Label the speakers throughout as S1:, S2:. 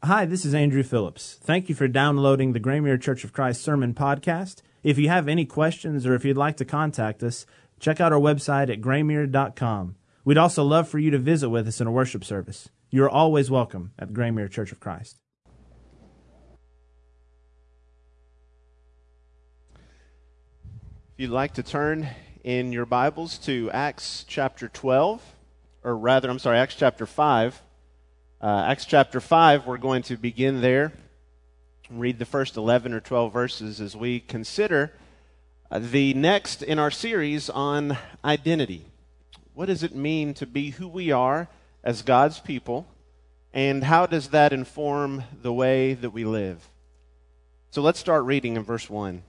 S1: Hi, this is Andrew Phillips. Thank you for downloading the Graymere Church of Christ Sermon Podcast. If you have any questions or if you'd like to contact us, check out our website at graymere.com. We'd also love for you to visit with us in a worship service. You are always welcome at Graymere Church of Christ.
S2: If you'd like to turn in your Bibles to Acts chapter 12, Acts chapter 5. Acts chapter 5, we're going to begin there, read the first 11 or 12 verses as we consider the next in our series on identity. What does it mean to be who we are as God's people, and how does that inform the way that we live? So let's start reading in verse 1.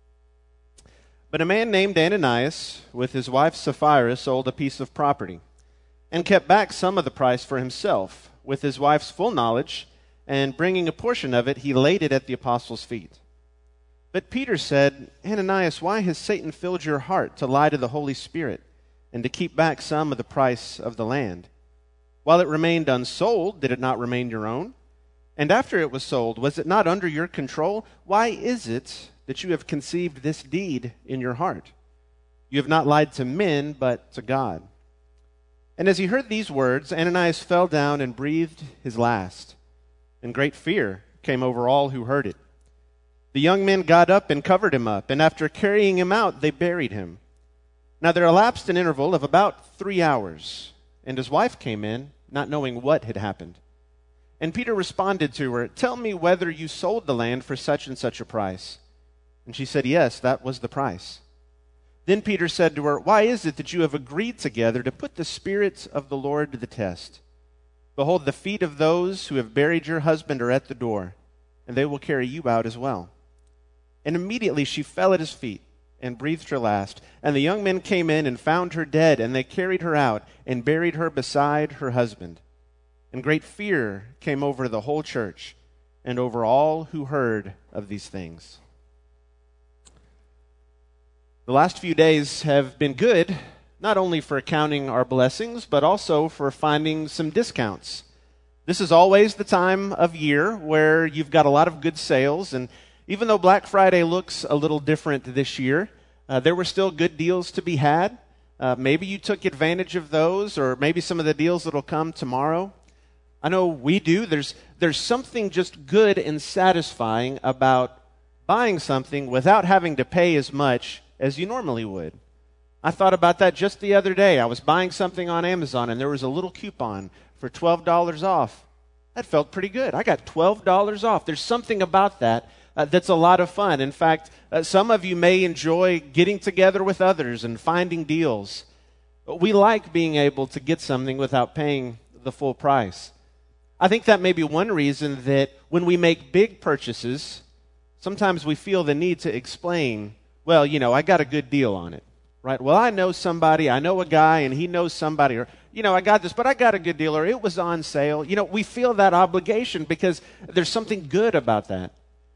S2: But a man named Ananias, with his wife Sapphira, sold a piece of property, and kept back some of the price for himself, with his wife's full knowledge, and bringing a portion of it, he laid it at the apostles' feet. But Peter said, Ananias, why has Satan filled your heart to lie to the Holy Spirit, and to keep back some of the price of the land? While it remained unsold, did it not remain your own? And after it was sold, was it not under your control? Why is it that you have conceived this deed in your heart? You have not lied to men, but to God. And as he heard these words, Ananias fell down and breathed his last, and great fear came over all who heard it. The young men got up and covered him up, and after carrying him out, they buried him. Now there elapsed an interval of about 3 hours, and his wife came in, not knowing what had happened. And Peter responded to her, Tell me whether you sold the land for such and such a price. And she said, Yes, that was the price. Then Peter said to her, Why is it that you have agreed together to put the Spirit of the Lord to the test? Behold, the feet of those who have buried your husband are at the door, and they will carry you out as well. And immediately she fell at his feet and breathed her last. And the young men came in and found her dead, and they carried her out and buried her beside her husband. And great fear came over the whole church and over all who heard of these things. The last few days have been good, not only for counting our blessings, but also for finding some discounts. This is always the time of year where you've got a lot of good sales, and even though Black Friday looks a little different this year, there were still good deals to be had. Maybe you took advantage of those, or maybe some of the deals that will come tomorrow. I know we do. There's something just good and satisfying about buying something without having to pay as much as you normally would. I thought about that just the other day. I was buying something on Amazon, and there was a little coupon for $12 off. That felt pretty good. I got $12 off. There's something about that that's a lot of fun. In fact, some of you may enjoy getting together with others and finding deals. We like being able to get something without paying the full price. I think that may be one reason that when we make big purchases, sometimes we feel the need to explain, well, I got a good deal on it, right? Well, I know somebody, I know a guy, and he knows somebody, or, I got this, but I got a good deal, or it was on sale. We feel that obligation because there's something good about that.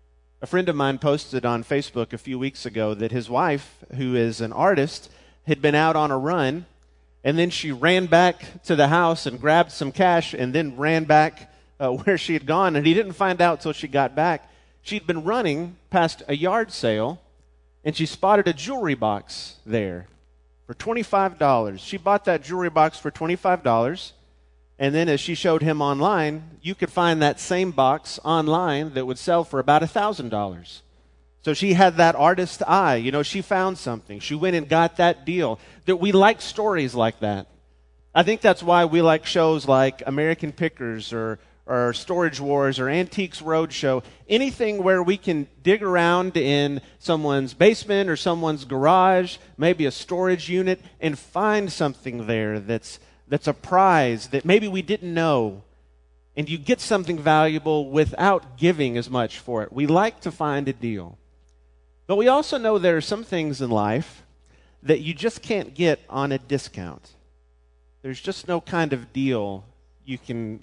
S2: A friend of mine posted on Facebook a few weeks ago that his wife, who is an artist, had been out on a run, and then she ran back to the house and grabbed some cash and then ran back where she had gone, and he didn't find out till she got back. She'd been running past a yard sale, and she spotted a jewelry box there for $25. She bought that jewelry box for $25, and then as she showed him online, you could find that same box online that would sell for about $1,000. So she had that artist eye. She found something. She went and got that deal. That we like stories like that. I think that's why we like shows like American Pickers or Storage Wars or Antiques Roadshow. Anything where we can dig around in someone's basement or someone's garage, maybe a storage unit, and find something there that's a prize that maybe we didn't know. And you get something valuable without giving as much for it. We like to find a deal. But we also know there are some things in life that you just can't get on a discount. There's just no kind of deal you can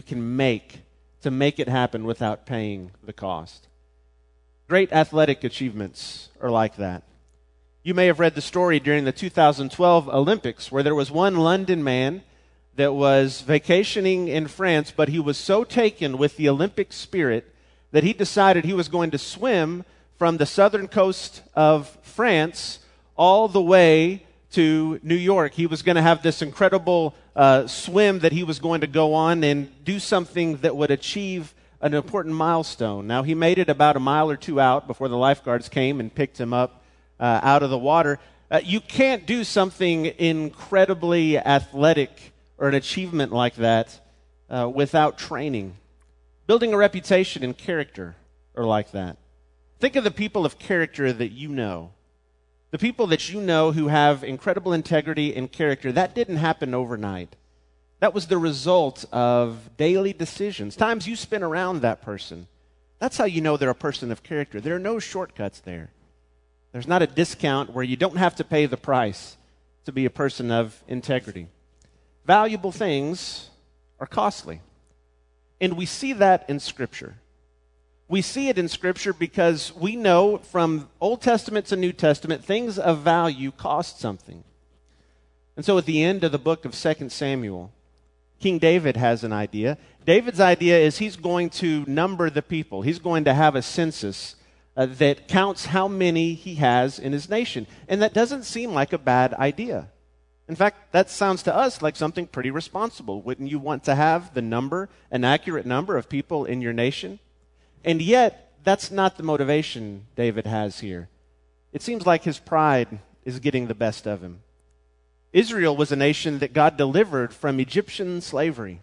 S2: make to make it happen without paying the cost. Great athletic achievements are like that. You may have read the story during the 2012 Olympics where there was one London man that was vacationing in France, but he was so taken with the Olympic spirit that he decided he was going to swim from the southern coast of France all the way to New York. He was going to have this incredible swim that he was going to go on and do something that would achieve an important milestone. Now, he made it about a mile or two out before the lifeguards came and picked him up out of the water. You can't do something incredibly athletic or an achievement like that without training. Building a reputation and character are like that. Think of the people of character that you know. The people that you know who have incredible integrity and character. That didn't happen overnight. That was the result of daily decisions, times you spent around that person. That's how you know they're a person of character. There are no shortcuts there. There's not a discount where you don't have to pay the price to be a person of integrity. Valuable things are costly. And we see that in Scripture. We see it in Scripture because we know from Old Testament to New Testament, things of value cost something. And so at the end of the book of 2 Samuel, King David has an idea. David's idea is he's going to number the people. He's going to have a census that counts how many he has in his nation. And that doesn't seem like a bad idea. In fact, that sounds to us like something pretty responsible. Wouldn't you want to have the number, an accurate number of people in your nation? And yet, that's not the motivation David has here. It seems like his pride is getting the best of him. Israel was a nation that God delivered from Egyptian slavery.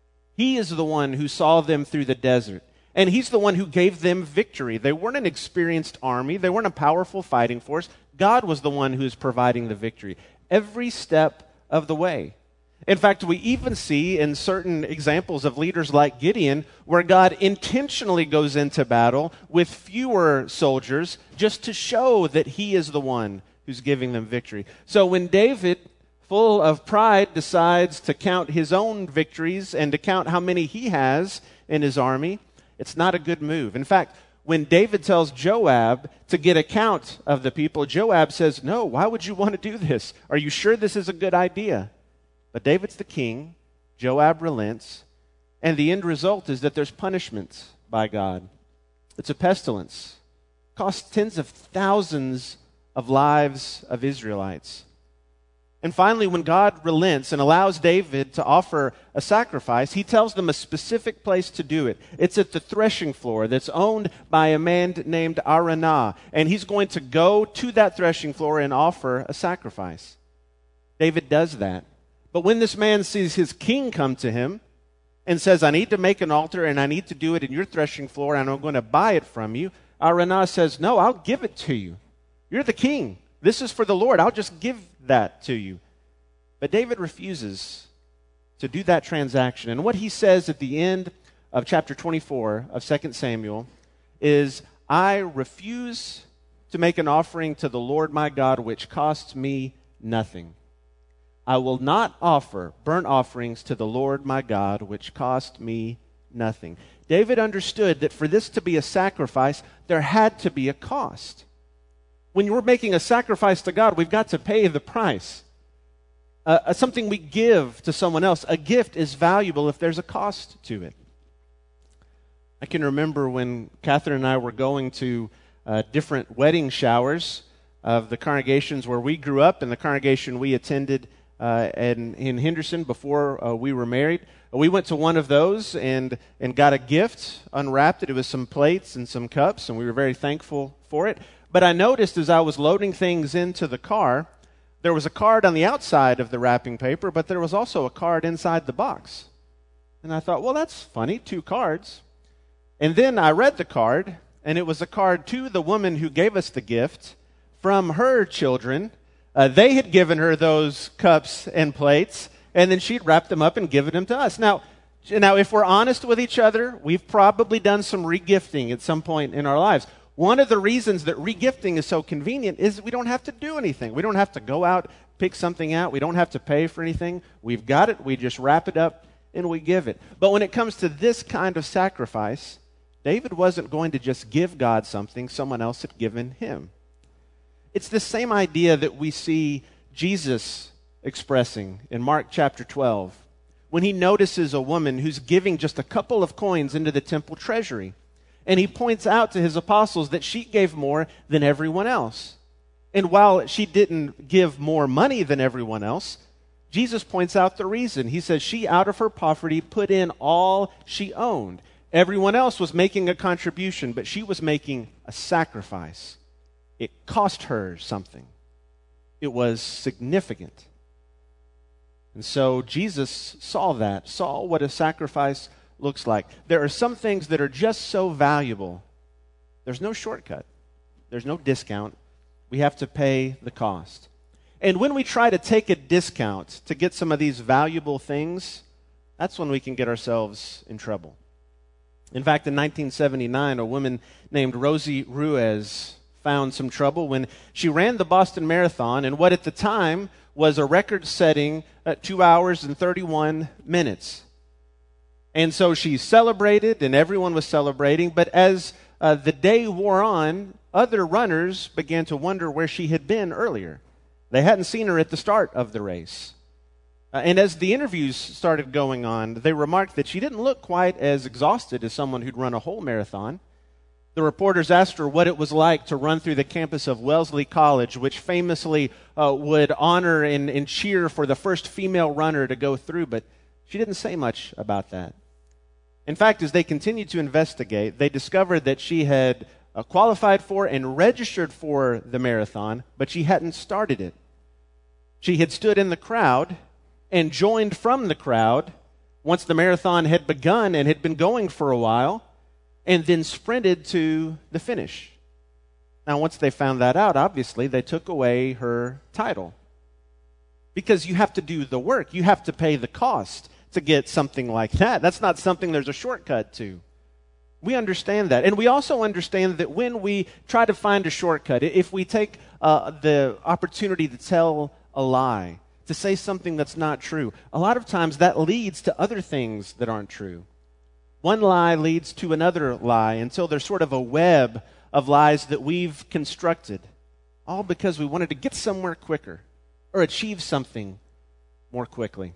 S2: He is the one who saw them through the desert. And he's the one who gave them victory. They weren't an experienced army. They weren't a powerful fighting force. God was the one who's providing the victory every step of the way. In fact, we even see in certain examples of leaders like Gideon where God intentionally goes into battle with fewer soldiers just to show that he is the one who's giving them victory. So when David, full of pride, decides to count his own victories and to count how many he has in his army, it's not a good move. In fact, when David tells Joab to get a count of the people, Joab says, "No, why would you want to do this? Are you sure this is a good idea?" But David's the king, Joab relents, and the end result is that there's punishment by God. It's a pestilence. It costs tens of thousands of lives of Israelites. And finally, when God relents and allows David to offer a sacrifice, he tells them a specific place to do it. It's at the threshing floor that's owned by a man named Araunah. And he's going to go to that threshing floor and offer a sacrifice. David does that. But when this man sees his king come to him and says, "I need to make an altar and I need to do it in your threshing floor and I'm going to buy it from you," Araunah says, "No, I'll give it to you. You're the king. This is for the Lord. I'll just give that to you." But David refuses to do that transaction. And what he says at the end of chapter 24 of 2 Samuel is, "I refuse to make an offering to the Lord my God which costs me nothing. I will not offer burnt offerings to the Lord my God which cost me nothing." David understood that for this to be a sacrifice, there had to be a cost. When we're making a sacrifice to God, we've got to pay the price. Something we give to someone else, a gift, is valuable if there's a cost to it. I can remember when Catherine and I were going to different wedding showers of the congregations where we grew up and the congregation we attended in Henderson before we were married. We went to one of those and got a gift, unwrapped it. It was some plates and some cups, and we were very thankful for it. But I noticed as I was loading things into the car, there was a card on the outside of the wrapping paper, but there was also a card inside the box. And I thought, well, that's funny, 2 cards. And then I read the card, and it was a card to the woman who gave us the gift from her children. They had given her those cups and plates, and then she'd wrapped them up and given them to us. Now, if we're honest with each other, we've probably done some regifting at some point in our lives. One of the reasons that regifting is so convenient is we don't have to do anything. We don't have to go out, pick something out. We don't have to pay for anything. We've got it. We just wrap it up and we give it. But when it comes to this kind of sacrifice, David wasn't going to just give God something someone else had given him. It's the same idea that we see Jesus expressing in Mark chapter 12. when he notices a woman who's giving just a couple of coins into the temple treasury. And he points out to his apostles that she gave more than everyone else. And while she didn't give more money than everyone else, Jesus points out the reason. He says she, out of her poverty, put in all she owned. Everyone else was making a contribution, but she was making a sacrifice. It cost her something. It was significant. And so Jesus saw that, saw what a sacrifice looks like. There are some things that are just so valuable. There's no shortcut. There's no discount. We have to pay the cost. And when we try to take a discount to get some of these valuable things, that's when we can get ourselves in trouble. In fact, in 1979, a woman named Rosie Ruiz found some trouble when she ran the Boston Marathon in what at the time was a record-setting 2 hours and 31 minutes. And so she celebrated, and everyone was celebrating, but as the day wore on, other runners began to wonder where she had been earlier. They hadn't seen her at the start of the race. And as the interviews started going on, they remarked that she didn't look quite as exhausted as someone who'd run a whole marathon. The reporters asked her what it was like to run through the campus of Wellesley College, which famously would honor and cheer for the first female runner to go through, but she didn't say much about that. In fact, as they continued to investigate, they discovered that she had qualified for and registered for the marathon, but she hadn't started it. She had stood in the crowd and joined from the crowd once the marathon had begun and had been going for a while, and then sprinted to the finish. Now, once they found that out, obviously, they took away her title. Because you have to do the work. You have to pay the cost to get something like that. That's not something there's a shortcut to. We understand that. And we also understand that when we try to find a shortcut, if we take the opportunity to tell a lie, to say something that's not true, a lot of times that leads to other things that aren't true. One lie leads to another lie until there's sort of a web of lies that we've constructed, all because we wanted to get somewhere quicker or achieve something more quickly.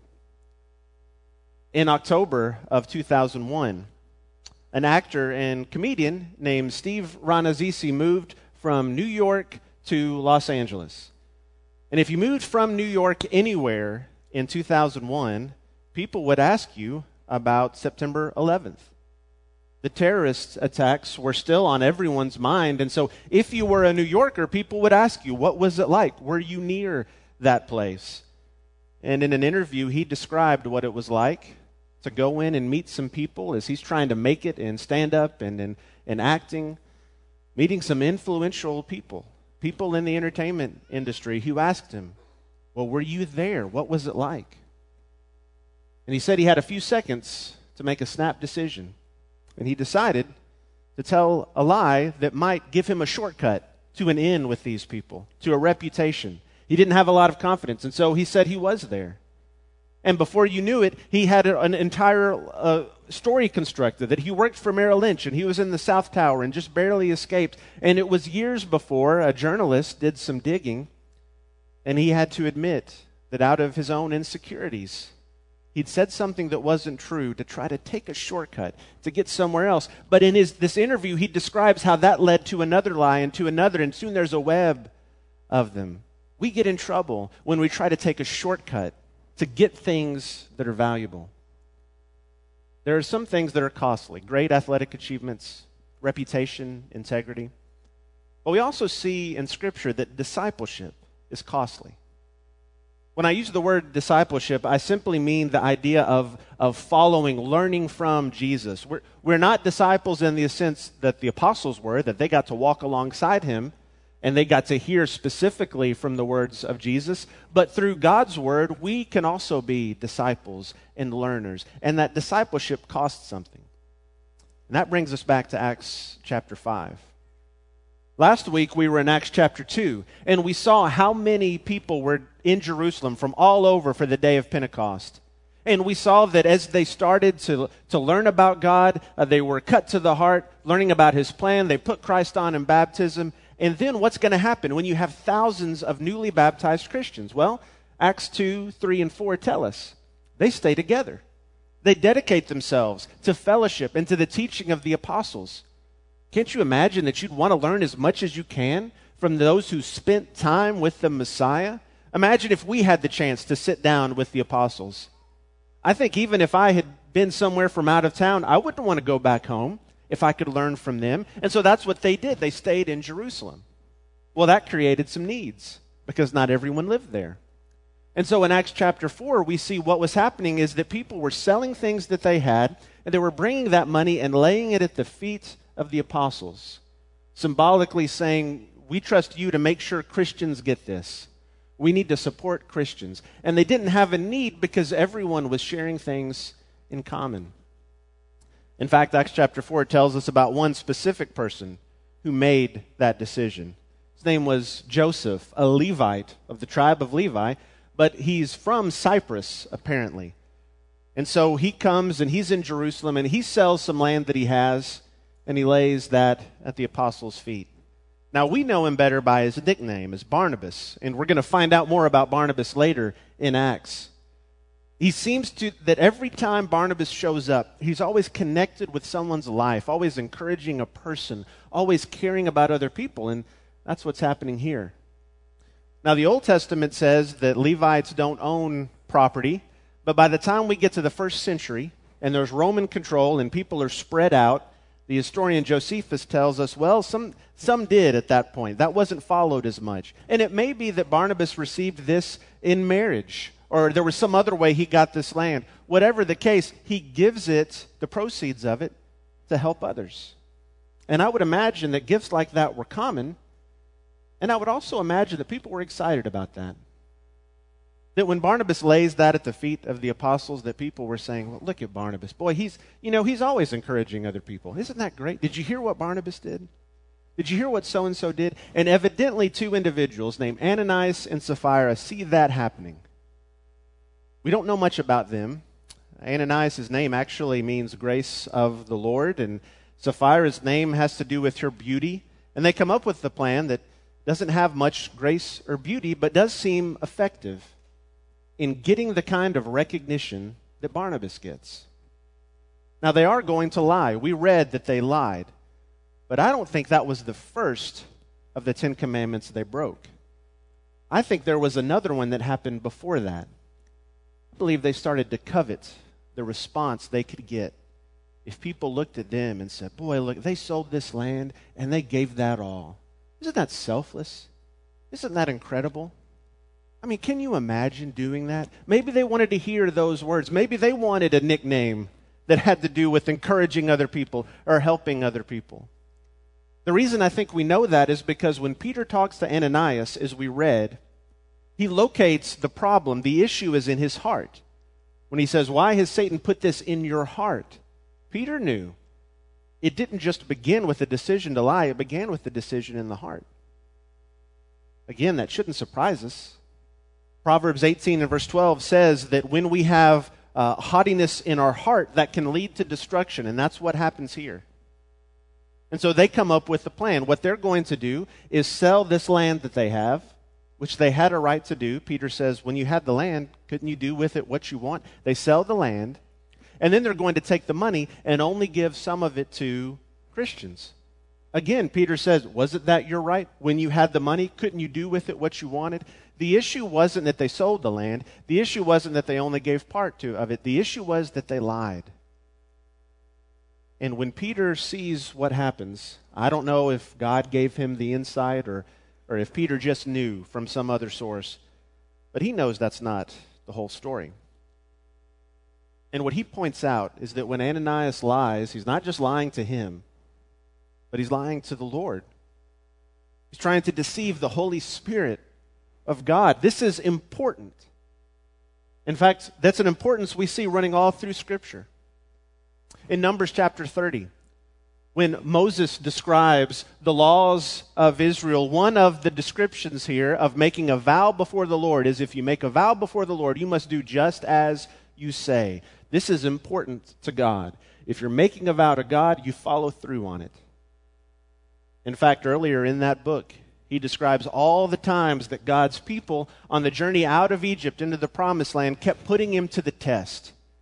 S2: In October of 2001, an actor and comedian named Steve Rannazzisi moved from New York to Los Angeles. And if you moved from New York anywhere in 2001, people would ask you about September 11th. The terrorist attacks were still on everyone's mind, and so if you were a New Yorker, people would ask you, what was it like? Were you near that place? And in an interview, he described what it was like to go in and meet some people as he's trying to make it in stand-up and in acting, meeting some influential people in the entertainment industry who asked him, well, were you there? What was it like? And he said he had a few seconds to make a snap decision. And he decided to tell a lie that might give him a shortcut to an in with these people, to a reputation. He didn't have a lot of confidence, and so he said he was there. And before you knew it, he had an entire story constructed that he worked for Merrill Lynch and he was in the South Tower and just barely escaped. And it was years before a journalist did some digging, and he had to admit that out of his own insecurities, he'd said something that wasn't true to try to take a shortcut to get somewhere else. But in this interview, he describes how that led to another lie and to another, and soon there's a web of them. We get in trouble when we try to take a shortcut to get things that are valuable. There are some things that are costly, great athletic achievements, reputation, integrity. But we also see in Scripture that discipleship is costly. When I use the word discipleship, I simply mean the idea of following, learning from Jesus. We're not disciples in the sense that the apostles were, that they got to walk alongside him and they got to hear specifically from the words of Jesus. But through God's word, we can also be disciples and learners. And that discipleship costs something. And that brings us back to Acts chapter 5. Last week, we were in Acts chapter 2, and we saw how many people were in Jerusalem from all over for the day of Pentecost. And we saw that as they started to learn about God, they were cut to the heart, learning about his plan. They put Christ on in baptism. And then what's going to happen when you have thousands of newly baptized Christians? Well, Acts 2, 3, and 4 tell us they stay together. They dedicate themselves to fellowship and to the teaching of the apostles. Can't you imagine that you'd want to learn as much as you can from those who spent time with the Messiah? Imagine if we had the chance to sit down with the apostles. I think even if I had been somewhere from out of town, I wouldn't want to go back home if I could learn from them. And so that's what they did. They stayed in Jerusalem. Well, that created some needs because not everyone lived there. And so in Acts chapter 4, we see what was happening is that people were selling things that they had, and they were bringing that money and laying it at the feet of the apostles, symbolically saying, we trust you to make sure Christians get this. We need to support Christians. And they didn't have a need because everyone was sharing things in common. In fact, Acts chapter 4 tells us about one specific person who made that decision. His name was Joseph, a Levite of the tribe of Levi, but he's from Cyprus, apparently. And so he comes and he's in Jerusalem and he sells some land that he has and he lays that at the apostles' feet. Now, we know him better by his nickname, as Barnabas, and we're going to find out more about Barnabas later in Acts. He seems to, that every time Barnabas shows up, he's always connected with someone's life, always encouraging a person, always caring about other people, and that's what's happening here. Now, the Old Testament says that Levites don't own property, but by the time we get to the first century, and there's Roman control and people are spread out, the historian Josephus tells us, well, some did at that point. That wasn't followed as much. And it may be that Barnabas received this in marriage, or there was some other way he got this land. Whatever the case, he gives it, the proceeds of it, to help others. And I would imagine that gifts like that were common, and I would also imagine that people were excited about that. That when Barnabas lays that at the feet of the apostles, that people were saying, well, look at Barnabas. Boy, he's always encouraging other people. Isn't that great? Did you hear what Barnabas did? Did you hear what so-and-so did? And evidently two individuals named Ananias and Sapphira see that happening. We don't know much about them. Ananias' name actually means grace of the Lord, and Sapphira's name has to do with her beauty. And they come up with the plan that doesn't have much grace or beauty, but does seem effective in getting the kind of recognition that Barnabas gets. Now, they are going to lie. We read that they lied. But I don't think that was the first of the 10 commandments they broke. I think there was another one that happened before that. I believe they started to covet the response they could get if people looked at them and said, boy, look, they sold this land and they gave that all. Isn't that selfless? Isn't that incredible? I mean, can you imagine doing that? Maybe they wanted to hear those words. Maybe they wanted a nickname that had to do with encouraging other people or helping other people. The reason I think we know that is because when Peter talks to Ananias, as we read, he locates the problem. The issue is in his heart. When he says, why has Satan put this in your heart? Peter knew. It didn't just begin with a decision to lie. It began with the decision in the heart. Again, that shouldn't surprise us. Proverbs 18 and verse 12 says that when we have haughtiness in our heart, that can lead to destruction, and that's what happens here. And so they come up with a plan. What they're going to do is sell this land that they have, which they had a right to do. Peter says, when you had the land, couldn't you do with it what you want? They sell the land, and then they're going to take the money and only give some of it to Christians. Again, Peter says, wasn't that your right? When you had the money, couldn't you do with it what you wanted? The issue wasn't that they sold the land. The issue wasn't that they only gave part of it. The issue was that they lied. And when Peter sees what happens, I don't know if God gave him the insight or if Peter just knew from some other source, but he knows that's not the whole story. And what he points out is that when Ananias lies, he's not just lying to him, but he's lying to the Lord. He's trying to deceive the Holy Spirit of God. This is important. In fact, that's an importance we see running all through Scripture. In Numbers chapter 30, when Moses describes the laws of Israel, one of the descriptions here of making a vow before the Lord is if you make a vow before the Lord, you must do just as you say. This is important to God. If you're making a vow to God, you follow through on it. In fact, earlier in that book, he describes all the times that God's people on the journey out of Egypt into the promised land kept putting him to the test.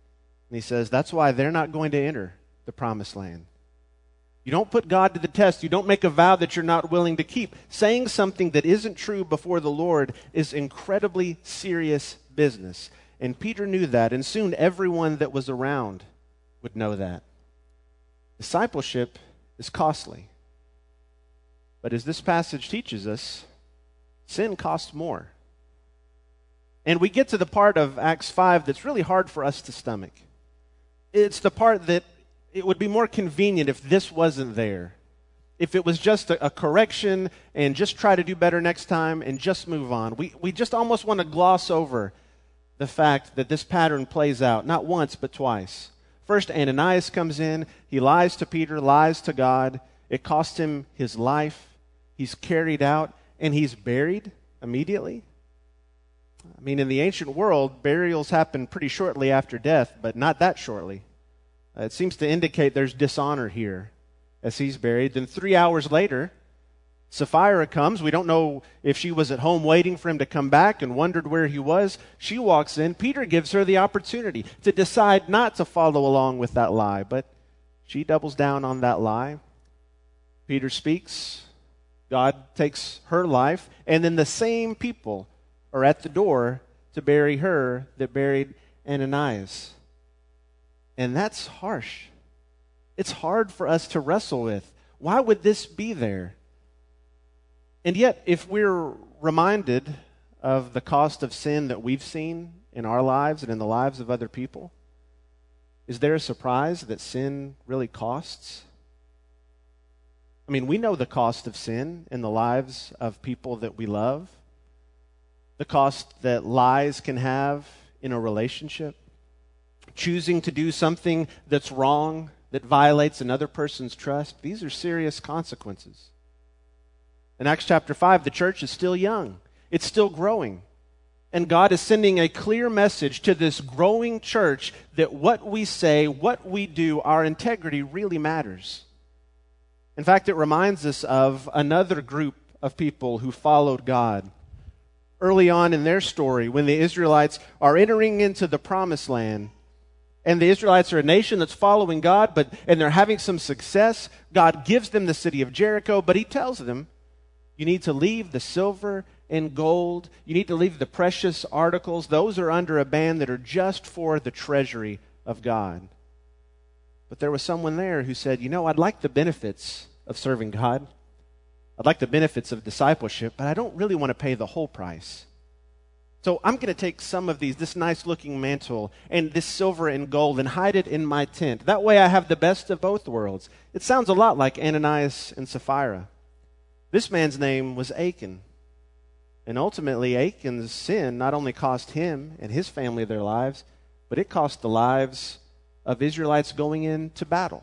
S2: And he says, that's why they're not going to enter the promised land. You don't put God to the test. You don't make a vow that you're not willing to keep. Saying something that isn't true before the Lord is incredibly serious business. And Peter knew that, and soon everyone that was around would know that. Discipleship is costly. But as this passage teaches us, sin costs more. And we get to the part of Acts 5 that's really hard for us to stomach. It's the part that it would be more convenient if this wasn't there. If it was just a correction and just try to do better next time and just move on. We just almost want to gloss over the fact that this pattern plays out, not once, but twice. First, Ananias comes in. He lies to Peter, lies to God. It cost him his life. He's carried out, and he's buried immediately. I mean, in the ancient world, burials happen pretty shortly after death, but not that shortly. It seems to indicate there's dishonor here as he's buried. Then 3 hours later, Sapphira comes. We don't know if she was at home waiting for him to come back and wondered where he was. She walks in. Peter gives her the opportunity to decide not to follow along with that lie, but she doubles down on that lie. Peter speaks. God takes her life, and then the same people are at the door to bury her that buried Ananias. And that's harsh. It's hard for us to wrestle with. Why would this be there? And yet, if we're reminded of the cost of sin that we've seen in our lives and in the lives of other people, is there a surprise that sin really costs? I mean, we know the cost of sin in the lives of people that we love, the cost that lies can have in a relationship, choosing to do something that's wrong, that violates another person's trust. These are serious consequences. In Acts chapter 5, the church is still young. It's still growing. And God is sending a clear message to this growing church that what we say, what we do, our integrity really matters. In fact, it reminds us of another group of people who followed God. Early on in their story, when the Israelites are entering into the promised land, and the Israelites are a nation that's following God, and they're having some success, God gives them the city of Jericho, but he tells them, you need to leave the silver and gold. You need to leave the precious articles. Those are under a ban that are just for the treasury of God. But there was someone there who said, I'd like the benefits of serving God. I'd like the benefits of discipleship, but I don't really want to pay the whole price. So I'm going to take some of this nice looking mantle and this silver and gold and hide it in my tent. That way I have the best of both worlds. It sounds a lot like Ananias and Sapphira. This man's name was Achan. And ultimately, Achan's sin not only cost him and his family their lives, but it cost the lives of Israelites going into battle.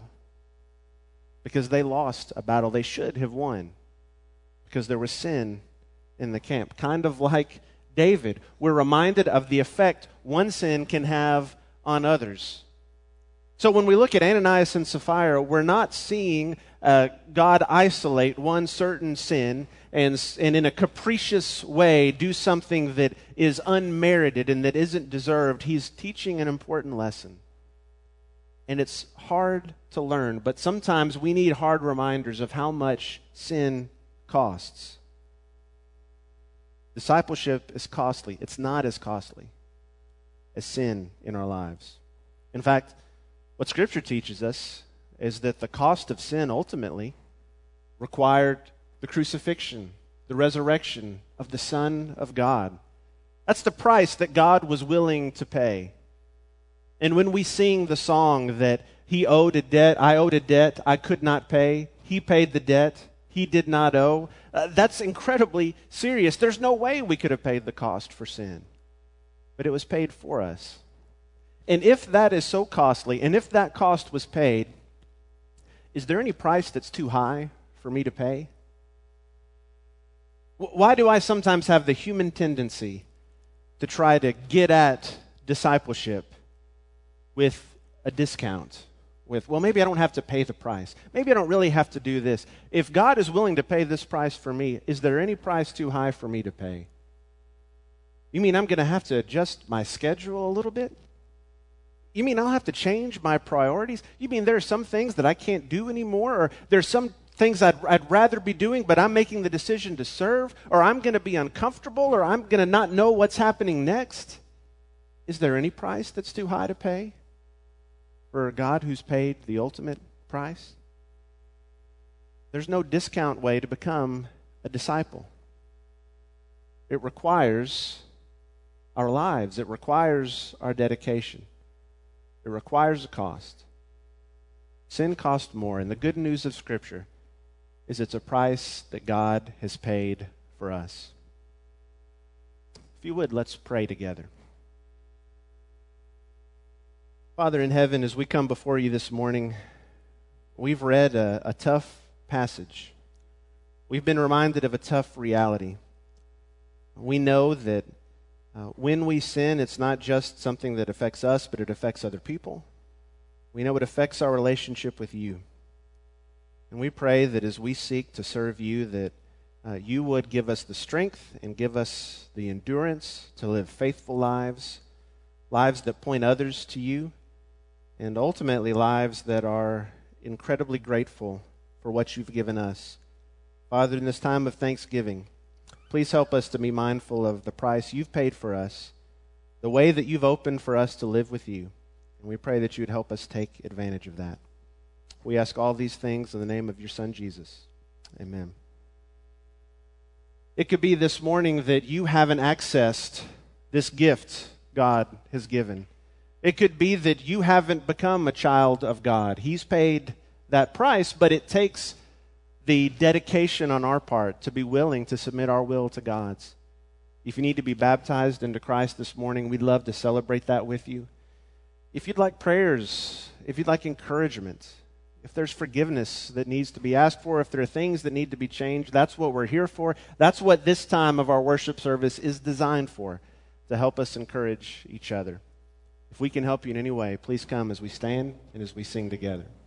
S2: Because they lost a battle they should have won. Because there was sin in the camp. Kind of like David. We're reminded of the effect one sin can have on others. So when we look at Ananias and Sapphira, we're not seeing God isolate one certain sin and in a capricious way do something that is unmerited and that isn't deserved. He's teaching an important lesson. And it's hard to learn, but sometimes we need hard reminders of how much sin costs. Discipleship is costly. It's not as costly as sin in our lives. In fact, what Scripture teaches us is that the cost of sin ultimately required the crucifixion, the resurrection of the Son of God. That's the price that God was willing to pay. And when we sing the song that He owed a debt, I could not pay, He paid the debt, He did not owe, that's incredibly serious. There's no way we could have paid the cost for sin. But it was paid for us. And if that is so costly, and if that cost was paid, is there any price that's too high for me to pay? Why do I sometimes have the human tendency to try to get at discipleship with a discount? With, well, maybe I don't have to pay the price. Maybe I don't really have to do this. If God is willing to pay this price for me, is there any price too high for me to pay? You mean I'm going to have to adjust my schedule a little bit? You mean I'll have to change my priorities? You mean there are some things that I can't do anymore? Or there's some things I'd rather be doing, but I'm making the decision to serve? Or I'm going to be uncomfortable? Or I'm going to not know what's happening next? Is there any price that's too high to pay for a God who's paid the ultimate price? There's no discount way to become a disciple. It requires our lives. It requires our dedication. It requires a cost. Sin costs more, and the good news of Scripture is it's a price that God has paid for us. If you would, let's pray together. Father in heaven, as we come before you this morning, we've read a tough passage. We've been reminded of a tough reality. We know that when we sin, it's not just something that affects us, but it affects other people. We know it affects our relationship with you. And we pray that as we seek to serve you, that you would give us the strength and give us the endurance to live faithful lives, lives that point others to you, and ultimately lives that are incredibly grateful for what you've given us. Father, in this time of Thanksgiving, please help us to be mindful of the price you've paid for us, the way that you've opened for us to live with you. And we pray that you would help us take advantage of that. We ask all these things in the name of your Son, Jesus. Amen. It could be this morning that you haven't accessed this gift God has given. It could be that you haven't become a child of God. He's paid that price, but it takes the dedication on our part to be willing to submit our will to God's. If you need to be baptized into Christ this morning, we'd love to celebrate that with you. If you'd like prayers, if you'd like encouragement, if there's forgiveness that needs to be asked for, if there are things that need to be changed, that's what we're here for. That's what this time of our worship service is designed for, to help us encourage each other. If we can help you in any way, please come as we stand and as we sing together.